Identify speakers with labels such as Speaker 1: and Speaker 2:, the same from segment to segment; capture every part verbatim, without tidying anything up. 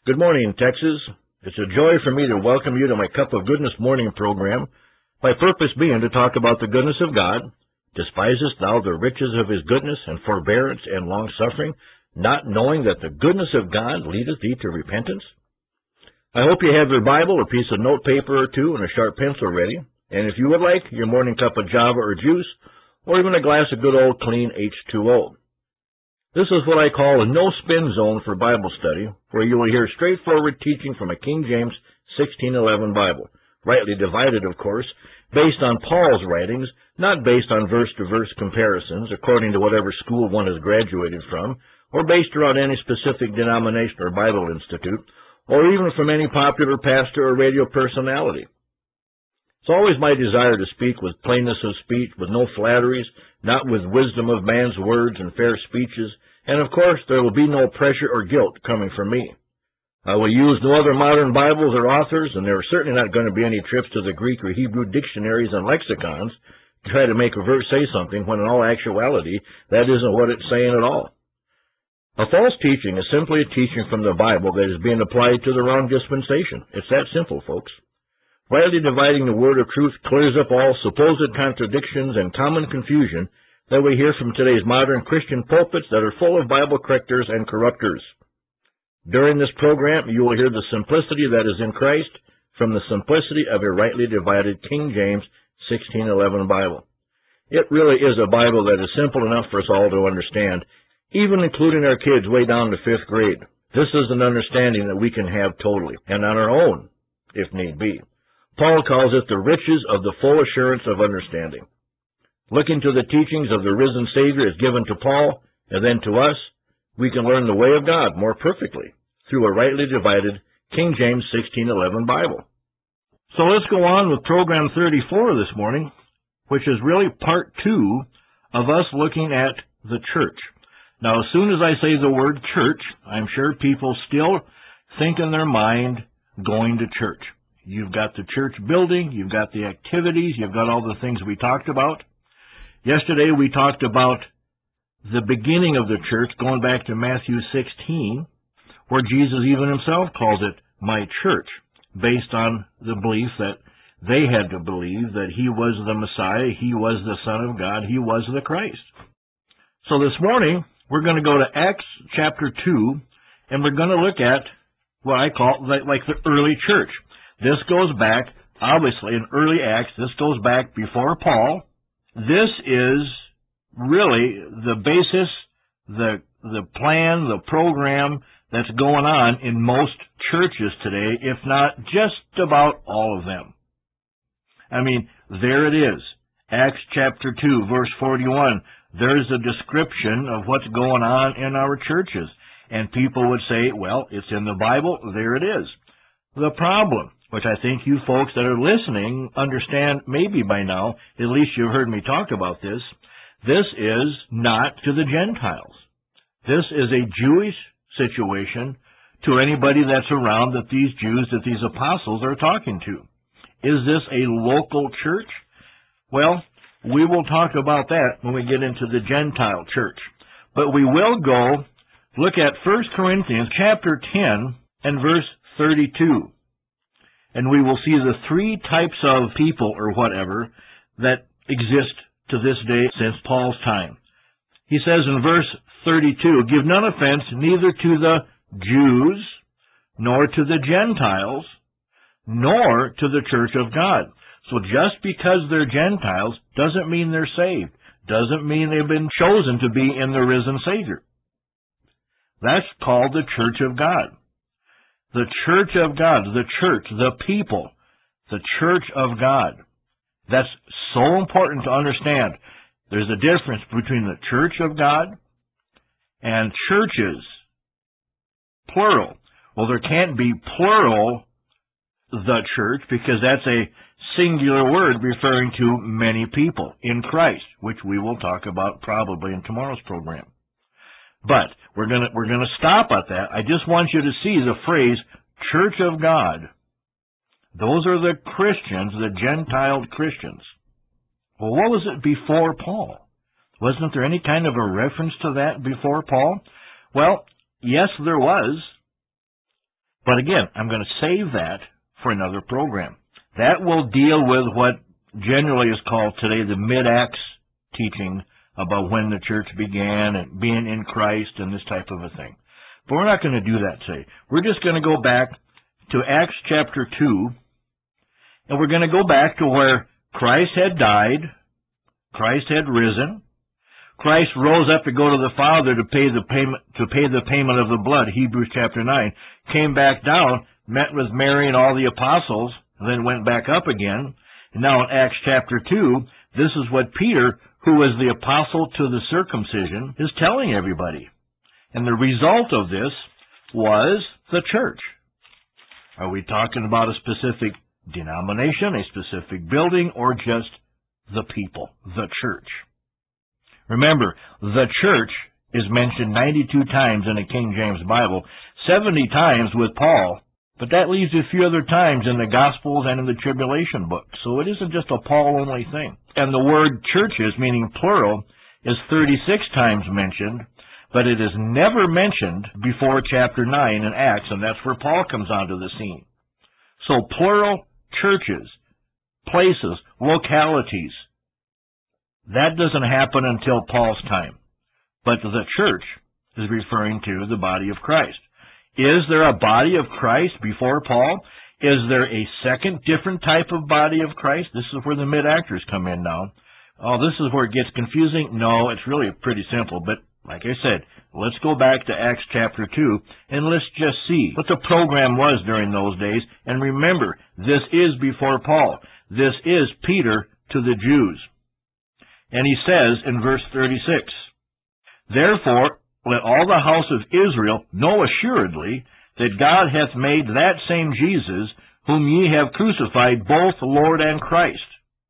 Speaker 1: Good morning, Texas. It's a joy for me to welcome you to my Cup of Goodness morning program, my purpose being to talk about the goodness of God. Despisest thou the riches of his goodness and forbearance and long-suffering, not knowing that the goodness of God leadeth thee to repentance? I hope you have your Bible, a piece of notepaper or two, and a sharp pencil ready. And if you would like, your morning cup of Java or juice, or even a glass of good old clean H two O. This is what I call a no-spin zone for Bible study, where you will hear straightforward teaching from a King James sixteen eleven Bible, rightly divided, of course, based on Paul's writings, not based on verse-to-verse comparisons, according to whatever school one has graduated from, or based around any specific denomination or Bible institute, or even from any popular pastor or radio personality. It's always my desire to speak with plainness of speech, with no flatteries, not with wisdom of man's words and fair speeches, and of course there will be no pressure or guilt coming from me. I will use no other modern Bibles or authors, and there are certainly not going to be any trips to the Greek or Hebrew dictionaries and lexicons to try to make a verse say something when in all actuality that isn't what it's saying at all. A false teaching is simply a teaching from the Bible that is being applied to the wrong dispensation. It's that simple, folks. Rightly dividing the word of truth clears up all supposed contradictions and common confusion that we hear from today's modern Christian pulpits that are full of Bible correctors and corrupters. During this program, you will hear the simplicity that is in Christ from the simplicity of a rightly divided King James sixteen eleven Bible. It really is a Bible that is simple enough for us all to understand, even including our kids way down to fifth grade. This is an understanding that we can have totally, and on our own, if need be. Paul calls it the riches of the full assurance of understanding. Looking to the teachings of the risen Savior as given to Paul, and then to us, we can learn the way of God more perfectly through a rightly divided King James sixteen eleven Bible. So let's go on with program thirty-four this morning, which is really part two of us looking at the church. Now, as soon as I say the word church, I'm sure people still think in their mind going to church. You've got the church building, you've got the activities, you've got all the things we talked about. Yesterday we talked about the beginning of the church, going back to Matthew sixteen, where Jesus even himself calls it my church, based on the belief that they had to believe that he was the Messiah, he was the Son of God, he was the Christ. So this morning we're going to go to Acts chapter two, and we're going to look at what I call like, like the early church. This goes back, obviously, in early Acts, this goes back before Paul. This is really the basis, the the plan, the program that's going on in most churches today, if not just about all of them. I mean, there it is. Acts chapter two, verse forty-one. There's a description of what's going on in our churches. And people would say, well, it's in the Bible, there it is. The problem, which I think you folks that are listening understand maybe by now, at least you've heard me talk about this, this is not to the Gentiles. This is a Jewish situation to anybody that's around that these Jews, that these apostles are talking to. Is this a local church? Well, we will talk about that when we get into the Gentile church. But we will go look at First Corinthians chapter ten and verse thirty-two. And we will see the three types of people or whatever that exist to this day since Paul's time. He says in verse thirty-two, give none offense neither to the Jews, nor to the Gentiles, nor to the church of God. So just because they're Gentiles doesn't mean they're saved. Doesn't mean they've been chosen to be in the risen Savior. That's called the church of God. The church of God, the church, the people, the church of God. That's so important to understand. There's a difference between the church of God and churches, plural. Well, there can't be plural, the church, because that's a singular word referring to many people in Christ, which we will talk about probably in tomorrow's program. But we're going to we're going to stop at that. I just want you to see the phrase church of God. Those are the Christians, the Gentile Christians. Well, what was it before Paul? Wasn't there any kind of a reference to that before Paul? Well, yes, there was. But again, I'm going to save that for another program. That will deal with what generally is called today the mid-Acts teaching about when the church began and being in Christ and this type of a thing. But we're not going to do that today. We're just going to go back to Acts chapter two, and we're going to go back to where Christ had died, Christ had risen, Christ rose up to go to the Father to pay the payment to pay the payment of the blood, Hebrews chapter nine, came back down, met with Mary and all the apostles, and then went back up again. And now in Acts chapter two, this is what Peter, who was the apostle to the circumcision, is telling everybody. And the result of this was the church. Are we talking about a specific denomination, a specific building, or just the people, the church? Remember, the church is mentioned ninety-two times in the King James Bible, seventy times with Paul, but that leaves a few other times in the Gospels and in the Tribulation book. So it isn't just a Paul-only thing. And the word churches, meaning plural, is thirty-six times mentioned, but it is never mentioned before chapter nine in Acts, and that's where Paul comes onto the scene. So plural churches, places, localities, that doesn't happen until Paul's time. But the church is referring to the body of Christ. Is there a body of Christ before Paul? Is there a second different type of body of Christ? This is where the mid-actors come in now. Oh, this is where it gets confusing? No, it's really pretty simple. But like I said, let's go back to Acts chapter two, and let's just see what the program was during those days. And remember, this is before Paul. This is Peter to the Jews. And he says in verse thirty-six, "Therefore let all the house of Israel know assuredly that God hath made that same Jesus, whom ye have crucified, both Lord and Christ."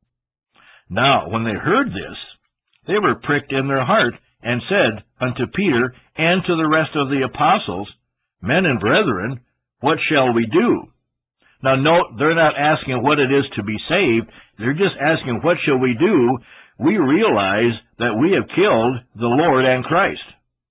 Speaker 1: Now, when they heard this, they were pricked in their heart, and said unto Peter and to the rest of the apostles, "Men and brethren, what shall we do?" Now note, they're not asking what it is to be saved. They're just asking, what shall we do? We realize that we have killed the Lord and Christ.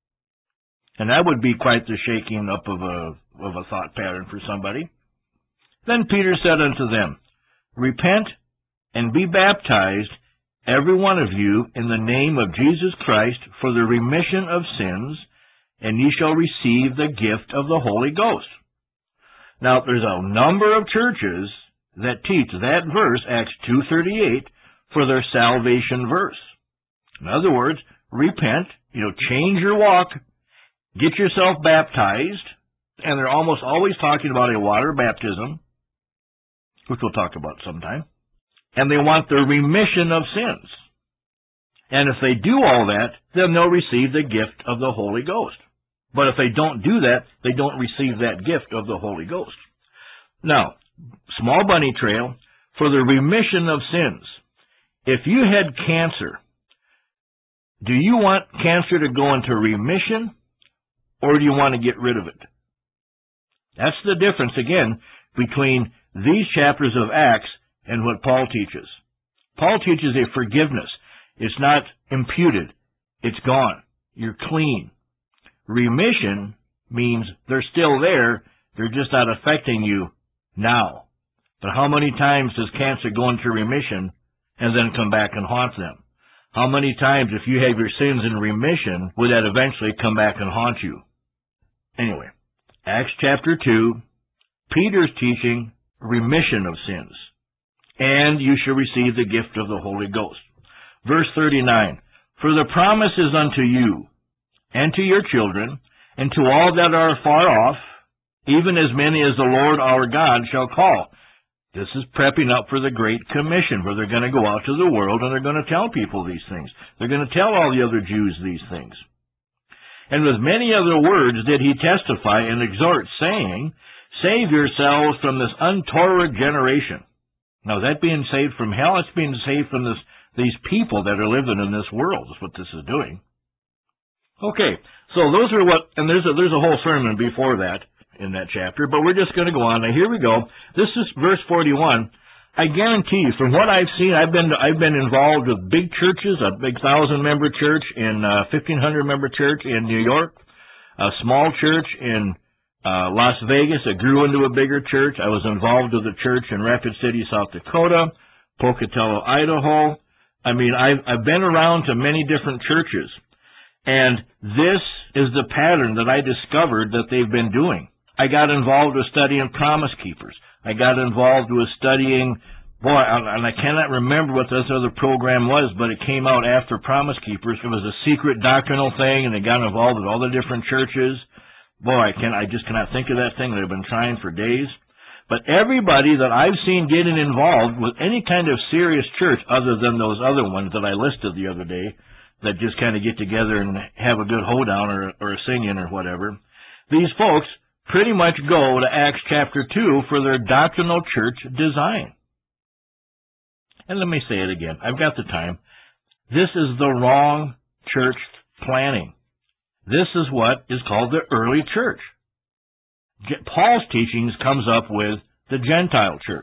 Speaker 1: And that would be quite the shaking up of a, of a thought pattern for somebody. Then Peter said unto them, "Repent and be baptized, every one of you, in the name of Jesus Christ, for the remission of sins, and ye shall receive the gift of the Holy Ghost." Now, there's a number of churches that teach that verse, Acts two thirty-eight, for their salvation verse. In other words, repent, you know, change your walk, get yourself baptized, and they're almost always talking about a water baptism, which we'll talk about sometime, and they want the remission of sins. And if they do all that, then they'll receive the gift of the Holy Ghost. But if they don't do that, they don't receive that gift of the Holy Ghost. Now, small bunny trail, for the remission of sins. If you had cancer, do you want cancer to go into remission, or do you want to get rid of it? That's the difference, again, between these chapters of Acts and what Paul teaches. Paul teaches a forgiveness. It's not imputed. It's gone. You're clean. Remission means they're still there, they're just not affecting you now. But how many times does cancer go into remission and then come back and haunt them? How many times, if you have your sins in remission, would that eventually come back and haunt you? Anyway, Acts chapter two, Peter's teaching remission of sins. And you shall receive the gift of the Holy Ghost. Verse thirty-nine, "For the promise is unto you, and to your children, and to all that are far off, even as many as the Lord our God shall call." This is prepping up for the Great Commission, where they're going to go out to the world and they're going to tell people these things. They're going to tell all the other Jews these things. "And with many other words did he testify and exhort, saying, Save yourselves from this untoward generation." Now, that being saved from hell, it's being saved from this, these people that are living in this world, is what this is doing. Okay, so those are what, and there's a, there's a whole sermon before that in that chapter, but we're just going to go on. Now, here we go. This is verse forty-one. I guarantee you, from what I've seen, I've been I've been involved with big churches, a big thousand-member church in uh, fifteen hundred member church in New York, a small church in uh, Las Vegas. It grew into a bigger church. I was involved with a church in Rapid City, South Dakota, Pocatello, Idaho. I mean, I've, I've been around to many different churches, and this is the pattern that I discovered that they've been doing. I got involved with studying Promise Keepers. I got involved with studying, boy, and I cannot remember what this other program was, but it came out after Promise Keepers. It was a secret doctrinal thing, and they got involved with all the different churches. Boy, I can I just cannot think of that thing that I've been trying for days. But everybody that I've seen getting involved with any kind of serious church other than those other ones that I listed the other day that just kind of get together and have a good hoedown or, or a singing or whatever, these folks pretty much go to Acts chapter two for their doctrinal church design. And let me say it again. I've got the time. This is the wrong church planning. This is what is called the early church. Paul's teachings comes up with the Gentile church.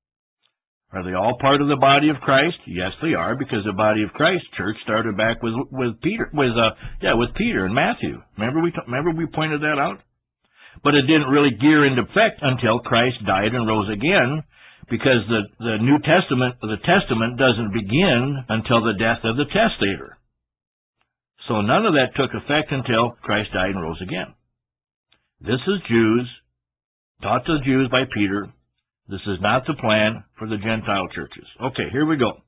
Speaker 1: Are they all part of the body of Christ? Yes, they are, because the body of Christ church started back with with Peter, with uh, yeah, with Peter and Matthew. Remember we remember we pointed that out. But it didn't really gear into effect until Christ died and rose again, because the the New Testament, the Testament doesn't begin until the death of the testator. So none of that took effect until Christ died and rose again. This is Jews, taught to the Jews by Peter. This is not the plan for the Gentile churches. Okay, here we go.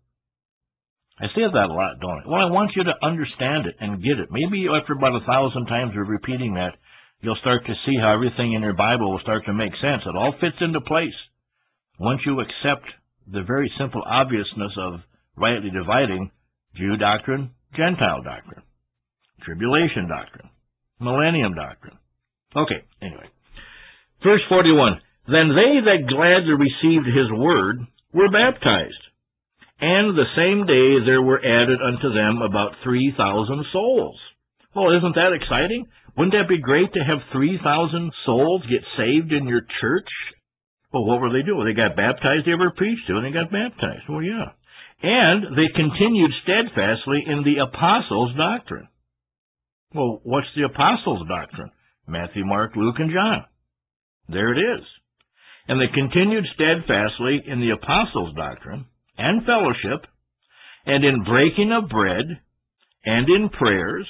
Speaker 1: I say that a lot, don't I? Well, I want you to understand it and get it. Maybe after about a thousand times of repeating that, you'll start to see how everything in your Bible will start to make sense. It all fits into place once you accept the very simple obviousness of rightly dividing Jew doctrine, Gentile doctrine, tribulation doctrine, millennium doctrine. Okay, anyway. Verse forty-one, Then they that gladly received his word were baptized, and the same day there were added unto them about three thousand souls. Well, isn't that exciting? Wouldn't that be great to have three thousand souls get saved in your church? Well, what were they doing? They got baptized, they were preached to, and they got baptized. Well, yeah. And they continued steadfastly in the apostles' doctrine. Well, what's the apostles' doctrine? Matthew, Mark, Luke, and John. There it is. And they continued steadfastly in the apostles' doctrine and fellowship, and in breaking of bread, and in prayers.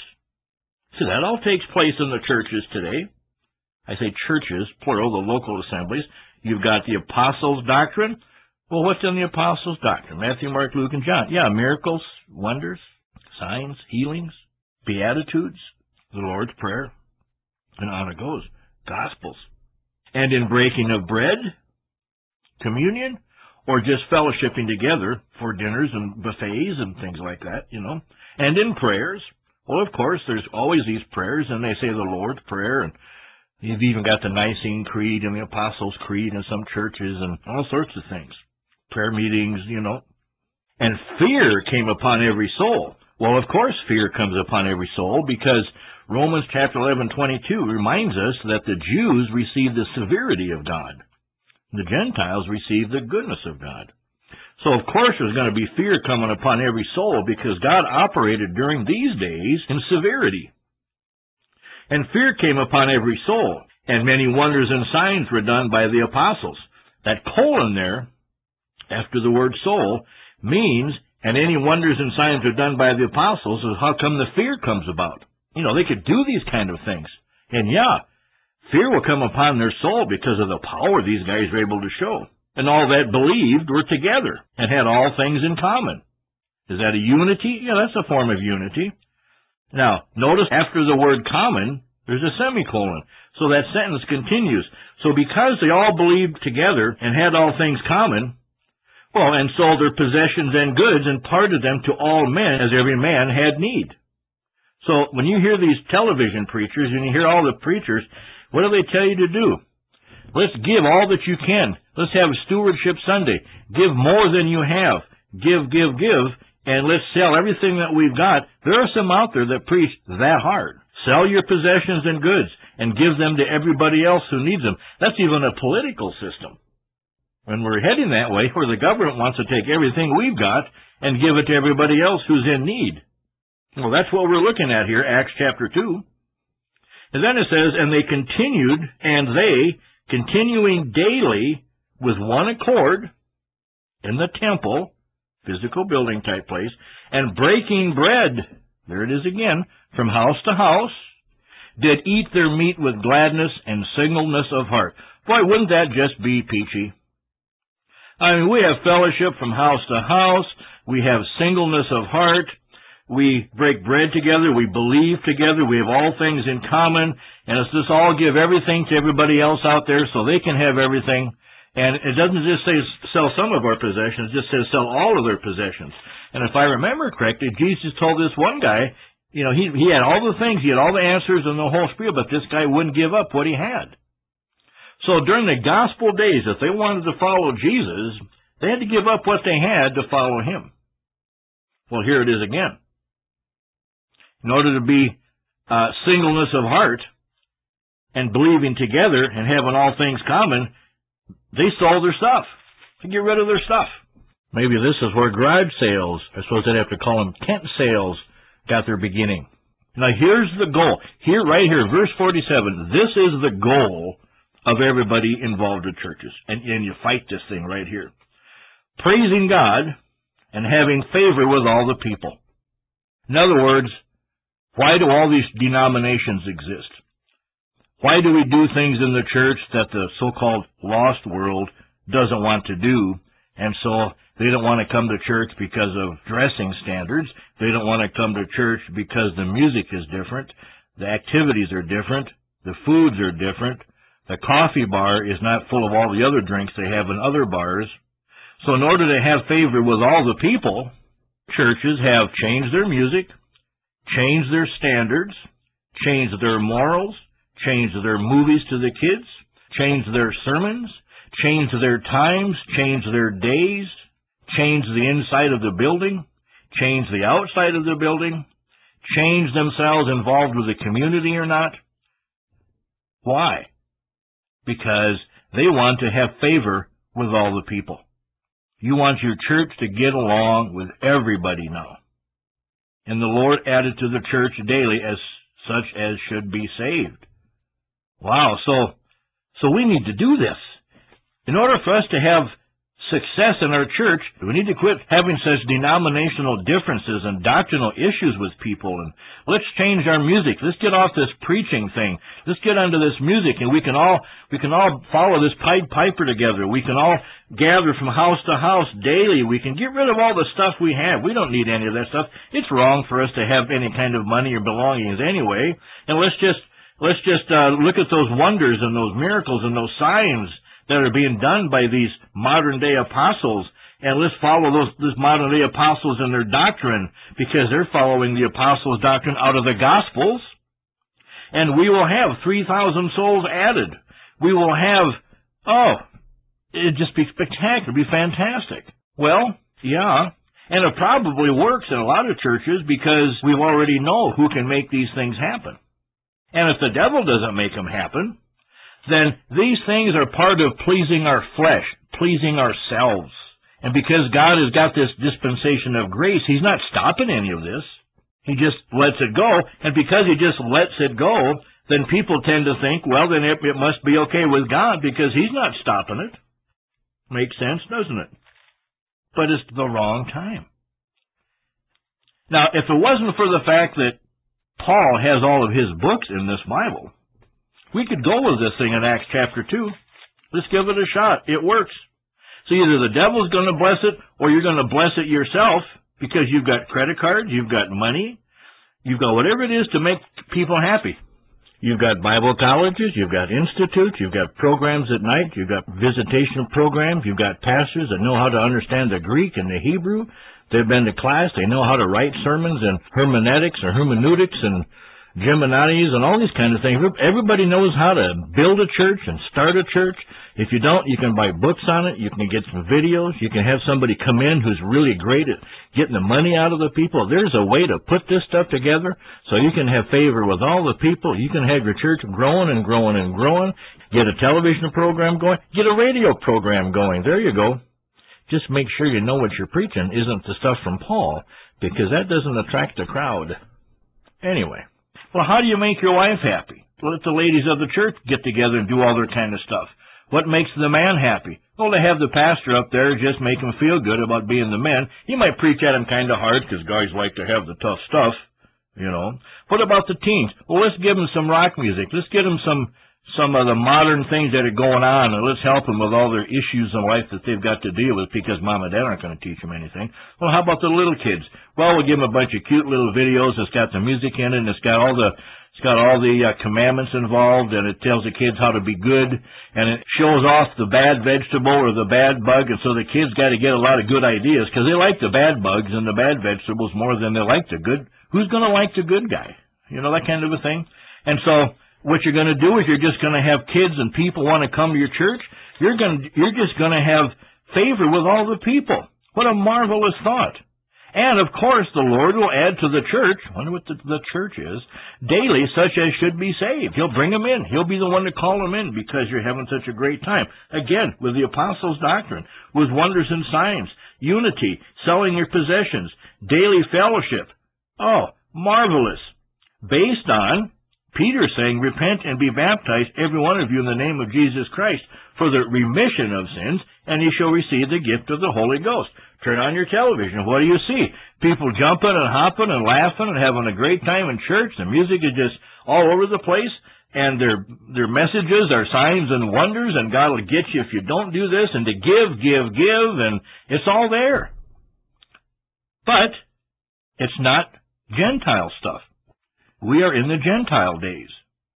Speaker 1: So that all takes place in the churches today. I say churches, plural, the local assemblies. You've got the apostles' doctrine. Well, what's in the apostles' doctrine? Matthew, Mark, Luke, and John. Yeah, miracles, wonders, signs, healings, beatitudes, the Lord's Prayer, and on it goes. Gospels. And in breaking of bread, communion, or just fellowshipping together for dinners and buffets and things like that, you know. And in prayers. Well, of course, there's always these prayers, and they say the Lord's Prayer, and you've even got the Nicene Creed and the Apostles' Creed in some churches and all sorts of things. Prayer meetings, you know. And fear came upon every soul. Well, of course, fear comes upon every soul, because Romans chapter eleven twenty-two reminds us that the Jews received the severity of God. The Gentiles received the goodness of God. So, of course, there's going to be fear coming upon every soul, because God operated during these days in severity. And fear came upon every soul, and many wonders and signs were done by the apostles. That colon there, after the word soul, means, and any wonders and signs are done by the apostles, is how come the fear comes about. You know, they could do these kind of things. And yeah, fear will come upon their soul because of the power these guys are able to show. And all that believed were together and had all things in common. Is that a unity? Yeah, that's a form of unity. Now, notice after the word common, there's a semicolon. So that sentence continues. So because they all believed together and had all things common, well, and sold their possessions and goods and parted them to all men as every man had need. So when you hear these television preachers and you hear all the preachers, what do they tell you to do? Let's give all that you can. Let's have Stewardship Sunday. Give more than you have. Give, give, give, and let's sell everything that we've got. There are some out there that preach that hard. Sell your possessions and goods and give them to everybody else who needs them. That's even a political system. When we're heading that way, where the government wants to take everything we've got and give it to everybody else who's in need. Well, that's what we're looking at here, Acts chapter two. And then it says, and they continued, and they, continuing daily with one accord in the temple, physical building type place, and breaking bread, there it is again, from house to house, did eat their meat with gladness and singleness of heart. Boy, wouldn't that just be peachy? I mean, we have fellowship from house to house. We have singleness of heart. We break bread together. We believe together. We have all things in common. And it's just all give everything to everybody else out there so they can have everything. And it doesn't just say sell some of our possessions. It just says sell all of their possessions. And if I remember correctly, Jesus told this one guy, you know, he, he had all the things. He had all the answers and the whole spiel, but this guy wouldn't give up what he had. So during the gospel days, if they wanted to follow Jesus, they had to give up what they had to follow him. Well, here it is again. In order to be uh, singleness of heart and believing together and having all things common, they sold their stuff to get rid of their stuff. Maybe this is where garage sales, I suppose they'd have to call them tent sales, got their beginning. Now here's the goal. Here, right here, verse forty-seven, this is the goal of everybody involved in churches. And, and you fight this thing right here. Praising God and having favor with all the people. In other words, why do all these denominations exist? Why do we do things in the church that the so-called lost world doesn't want to do? And so they don't want to come to church because of dressing standards. They don't want to come to church because the music is different. The activities are different. The foods are different. The coffee bar is not full of all the other drinks they have in other bars. So in order to have favor with all the people, churches have changed their music, changed their standards, changed their morals, changed their movies to the kids, changed their sermons, changed their times, changed their days, changed the inside of the building, changed the outside of the building, changed themselves involved with the community or not. Why? Because they want to have favor with all the people. You want your church to get along with everybody now. And the Lord added to the church daily as such as should be saved. Wow, so so we need to do this. In order for us to have success in our church, we need to quit having such denominational differences and doctrinal issues with people. And let's change our music. Let's get off this preaching thing. Let's get onto this music, and we can all we can all follow this Pied Piper together. We can all gather from house to house daily. We can get rid of all the stuff we have. We don't need any of that stuff. It's wrong for us to have any kind of money or belongings anyway. And let's just let's just uh, look at those wonders and those miracles and those signs that are being done by these modern-day apostles, and let's follow those, those modern-day apostles and their doctrine, because they're following the apostles' doctrine out of the Gospels, and we will have three thousand souls added. We will have, oh, it'd just be spectacular, it'd be fantastic. Well, yeah, and it probably works in a lot of churches because we already know who can make these things happen. And if the devil doesn't make them happen, then these things are part of pleasing our flesh, pleasing ourselves. And because God has got this dispensation of grace, He's not stopping any of this. He just lets it go. And because He just lets it go, then people tend to think, well, then it, it must be okay with God because He's not stopping it. Makes sense, doesn't it? But it's the wrong time. Now, if it wasn't for the fact that Paul has all of his books in this Bible, we could go with this thing in Acts chapter two. Let's give it a shot. It works. So either the devil's going to bless it, or you're going to bless it yourself because you've got credit cards, you've got money, you've got whatever it is to make people happy. You've got Bible colleges, you've got institutes, you've got programs at night, you've got visitation programs, you've got pastors that know how to understand the Greek and the Hebrew. They've been to class, they know how to write sermons and hermeneutics or hermeneutics and Gemini's and all these kind of things. Everybody knows how to build a church and start a church. If you don't, you can buy books on it. You can get some videos. You can have somebody come in who's really great at getting the money out of the people. There's a way to put this stuff together so you can have favor with all the people. You can have your church growing and growing and growing. Get a television program going. Get a radio program going. There you go. Just make sure you know what you're preaching isn't the stuff from Paul, because that doesn't attract the crowd. Anyway. Well, how do you make your wife happy? let the ladies of the church get together and do all their kind of stuff. What makes the man happy? Well, to have the pastor up there just make him feel good about being the man. He might preach at him kind of hard because guys like to have the tough stuff, you know. What about the teens? Well, let's give them some rock music. Let's get them some some of the modern things that are going on, and let's help them with all their issues in life that they've got to deal with because mom and dad aren't going to teach them anything. Well, how about the little kids? Well, we'll give them a bunch of cute little videos. It's got the music in it, and it's got all the It's got all the uh, commandments involved, and it tells the kids how to be good, and it shows off the bad vegetable or the bad bug, and so the kids got to get a lot of good ideas because they like the bad bugs and the bad vegetables more than they like the good. Who's going to like the good guy? You know, that kind of a thing. And so what you're going to do is you're just going to have kids and people want to come to your church. You're going to, you're just going to have favor with all the people. What a marvelous thought. And, of course, the Lord will add to the church, I wonder what the, the church is, daily such as should be saved. He'll bring them in. He'll be the one to call them in because you're having such a great time. Again, with the apostles' doctrine, with wonders and signs, unity, selling your possessions, daily fellowship. Oh, marvelous. Based on Peter saying, repent and be baptized, every one of you, in the name of Jesus Christ, for the remission of sins, and ye shall receive the gift of the Holy Ghost. Turn on your television. What do you see? People jumping and hopping and laughing and having a great time in church. The music is just all over the place, and their their messages are signs and wonders, and God will get you if you don't do this, and to give, give, give, and it's all there. But it's not Gentile stuff. We are in the Gentile days.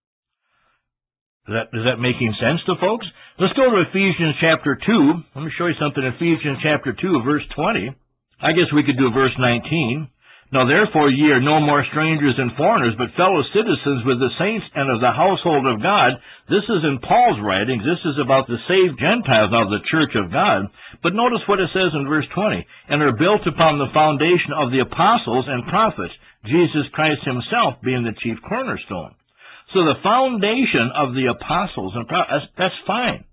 Speaker 1: Is that, is that making sense to folks? Let's go to Ephesians chapter two. Let me show you something. Ephesians chapter two, verse twenty. I guess we could do verse nineteen. Now therefore ye are no more strangers and foreigners, but fellow citizens with the saints and of the household of God. This is in Paul's writings. This is about the saved Gentiles of the church of God. But notice what it says in verse twenty. And are built upon the foundation of the apostles and prophets, Jesus Christ himself being the chief cornerstone. So the foundation of the apostles and prophets, that's, that's fine.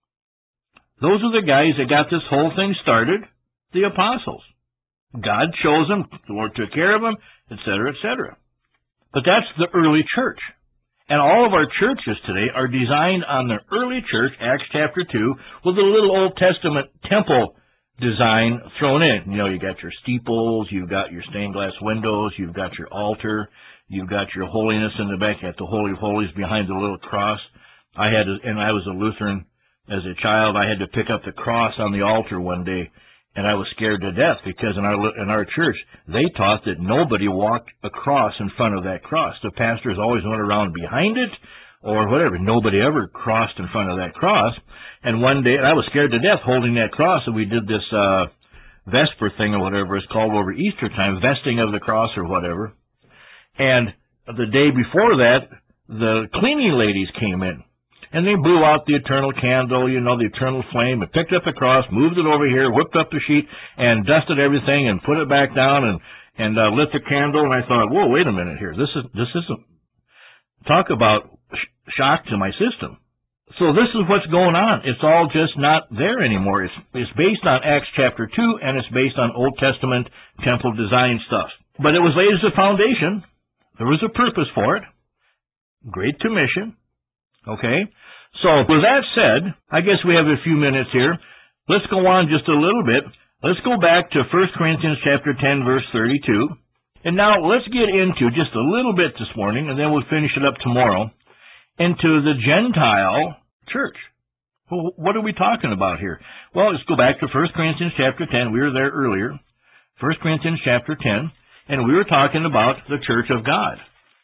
Speaker 1: Those are the guys that got this whole thing started, the apostles. God chose them, the Lord took care of them, et cetera, et cetera. But that's the early church. And all of our churches today are designed on the early church, Acts chapter two, with a little Old Testament temple design thrown in. You know, you got your steeples, you've got your stained glass windows, you've got your altar, you've got your holiness in the back, you got the Holy of Holies behind the little cross. I had, to, and I was a Lutheran as a child, I had to pick up the cross on the altar one day, and I was scared to death because in our in our church, they taught that nobody walked across in front of that cross. The pastors always went around behind it or whatever. Nobody ever crossed in front of that cross. And one day, and I was scared to death holding that cross, and we did this uh, Vesper thing or whatever it's called over Easter time, vesting of the cross or whatever. And the day before that, the cleaning ladies came in. And they blew out the eternal candle, you know, the eternal flame, and picked up the cross, moved it over here, whipped up the sheet, and dusted everything, and put it back down, and and uh, lit the candle. And I thought, whoa, wait a minute here. This is this isn't talk about sh shock to my system. So this is what's going on. It's all just not there anymore. It's it's based on Acts chapter two, and it's based on Old Testament temple design stuff. But it was laid as a foundation. There was a purpose for it. Great Commission. Okay, so with that said, I guess we have a few minutes here. Let's go on just a little bit. Let's go back to First Corinthians chapter ten, verse thirty-two. And now let's get into just a little bit this morning, and then we'll finish it up tomorrow, into the Gentile church. Well, what are we talking about here? Well, let's go back to First Corinthians chapter ten. We were there earlier. First Corinthians chapter ten, and we were talking about the church of God.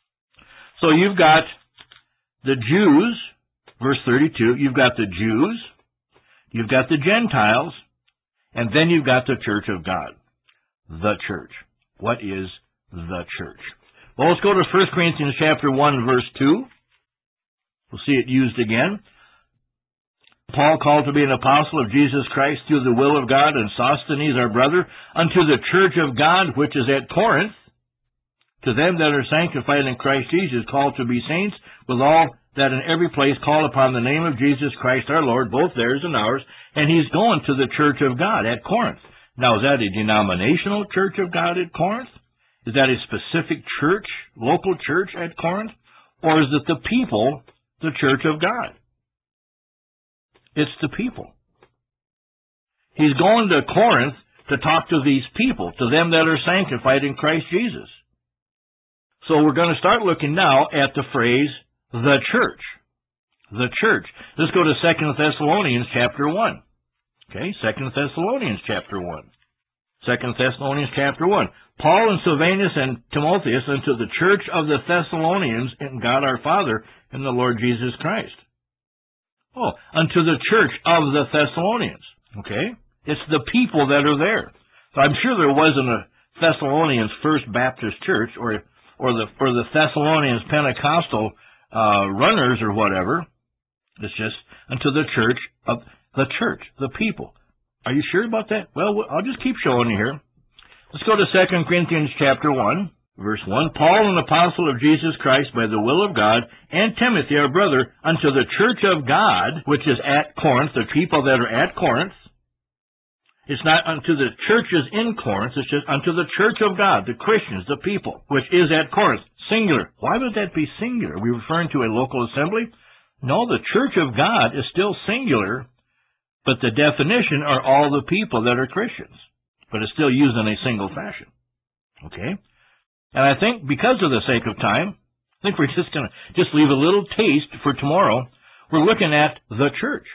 Speaker 1: So you've got the Jews, verse thirty-two, you've got the Jews, you've got the Gentiles, and then you've got the church of God, the church. What is the church? Well, let's go to First Corinthians chapter one, verse two. We'll see it used again. Paul, called to be an apostle of Jesus Christ through the will of God, and Sosthenes, our brother, unto the church of God which is at Corinth, to them that are sanctified in Christ Jesus, called to be saints, with all that in every place call upon the name of Jesus Christ our Lord, both theirs and ours. And he's going to the church of God at Corinth. Now, is that a denominational church of God at Corinth? Is that a specific church, local church at Corinth? or is it the people, the church of God? It's the people. He's going to Corinth to talk to these people, to them that are sanctified in Christ Jesus. So we're going to start looking now at the phrase, the church. The church. Let's go to Second Thessalonians chapter one. Okay, Second Thessalonians chapter one. Second Thessalonians chapter one. Paul and Silvanus and Timotheus unto the church of the Thessalonians in God our Father and the Lord Jesus Christ. Oh, unto the church of the Thessalonians. Okay? It's the people that are there. So I'm sure there wasn't a Thessalonians First Baptist Church or or the or the Thessalonians Pentecostal uh, runners or whatever. It's just unto the church of the church, the people. Are you sure about that? Well, I'll just keep showing you here. Let's go to Second Corinthians chapter one, verse one. Paul, an apostle of Jesus Christ by the will of God, and Timothy, our brother, unto the church of God, which is at Corinth, the people that are at Corinth. It's not unto the churches in Corinth, it's just unto the church of God, the Christians, the people, which is at Corinth. Singular. Why would that be singular? Are we referring to a local assembly? No, the church of God is still singular, but the definition are all the people that are Christians. But it's still used in a single fashion. Okay? And I think because of the sake of time, I think we're just going to just leave a little taste for tomorrow. We're looking at the church.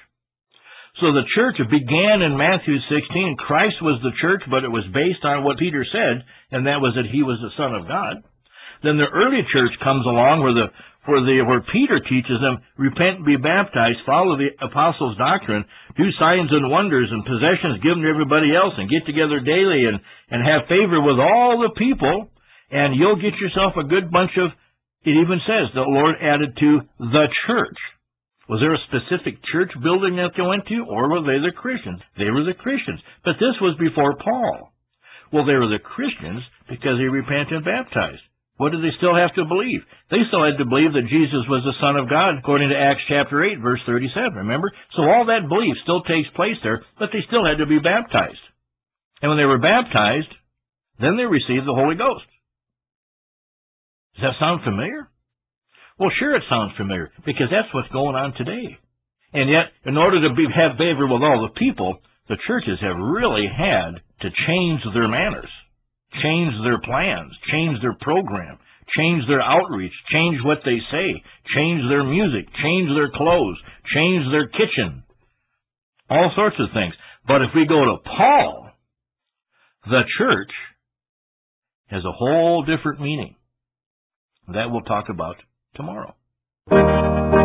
Speaker 1: So the church began in Matthew sixteen. Christ was the church, but it was based on what Peter said, and that was that he was the Son of God. Then the early church comes along where the where the where Peter teaches them, repent and be baptized, follow the apostles' doctrine, do signs and wonders and possessions given to everybody else, and get together daily and, and have favor with all the people, and you'll get yourself a good bunch of, it even says, the Lord added to the church. Was there a specific church building that they went to, or were they the Christians? They were the Christians. But this was before Paul. Well, they were the Christians because they repented and baptized. What did they still have to believe? They still had to believe that Jesus was the Son of God, according to Acts chapter eight, verse thirty-seven, remember? So all that belief still takes place there, but they still had to be baptized. And when they were baptized, then they received the Holy Ghost. Does that sound familiar? Well, sure it sounds familiar, because that's what's going on today. And yet, in order to be, have favor with all the people, the churches have really had to change their manners, change their plans, change their program, change their outreach, change what they say, change their music, change their clothes, change their kitchen, all sorts of things. But if we go to Paul, the church has a whole different meaning. That we'll talk about tomorrow.